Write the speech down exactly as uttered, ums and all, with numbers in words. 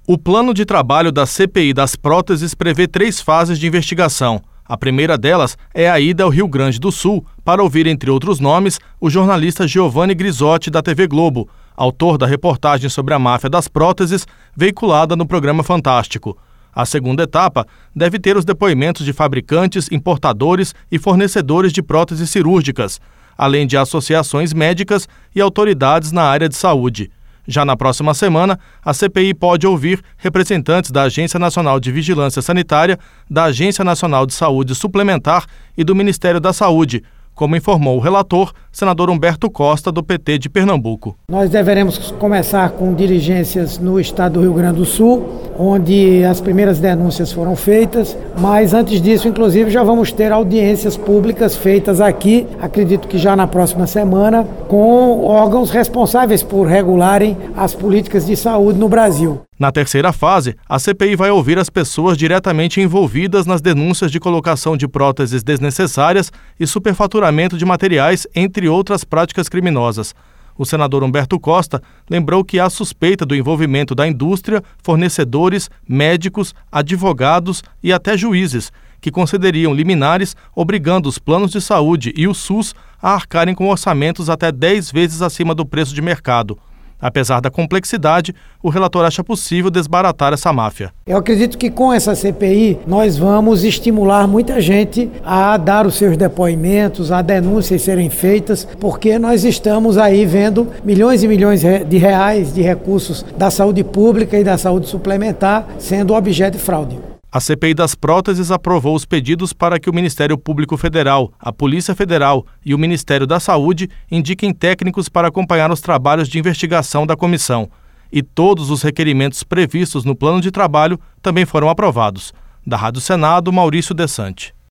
O plano de trabalho da C P I das próteses prevê três fases de investigação. A primeira delas é a ida ao Rio Grande do Sul para ouvir, entre outros nomes, o jornalista Giovanni Grisotti, da T V Globo, autor da reportagem sobre a máfia das próteses, veiculada no programa Fantástico. A segunda etapa deve ter os depoimentos de fabricantes, importadores e fornecedores de próteses cirúrgicas, além de associações médicas e autoridades na área de saúde. Já na próxima semana, a C P I pode ouvir representantes da Agência Nacional de Vigilância Sanitária, da Agência Nacional de Saúde Suplementar e do Ministério da Saúde, como informou o relator, senador Humberto Costa, do P T de Pernambuco. Nós deveremos começar com diligências no estado do Rio Grande do Sul, onde as primeiras denúncias foram feitas, mas antes disso, inclusive, já vamos ter audiências públicas feitas aqui, acredito que já na próxima semana, com órgãos responsáveis por regularem as políticas de saúde no Brasil. Na terceira fase, a C P I vai ouvir as pessoas diretamente envolvidas nas denúncias de colocação de próteses desnecessárias e superfaturamento de materiais, entre outras práticas criminosas. O senador Humberto Costa lembrou que há suspeita do envolvimento da indústria, fornecedores, médicos, advogados e até juízes, que concederiam liminares obrigando os planos de saúde e o SUS a arcarem com orçamentos até dez vezes acima do preço de mercado. Apesar da complexidade, o relator acha possível desbaratar essa máfia. Eu acredito que com essa C P I nós vamos estimular muita gente a dar os seus depoimentos, a denúncias serem feitas, porque nós estamos aí vendo milhões e milhões de reais de recursos da saúde pública e da saúde suplementar sendo objeto de fraude. A C P I das próteses aprovou os pedidos para que o Ministério Público Federal, a Polícia Federal e o Ministério da Saúde indiquem técnicos para acompanhar os trabalhos de investigação da comissão. E todos os requerimentos previstos no plano de trabalho também foram aprovados. Da Rádio Senado, Maurício Desante.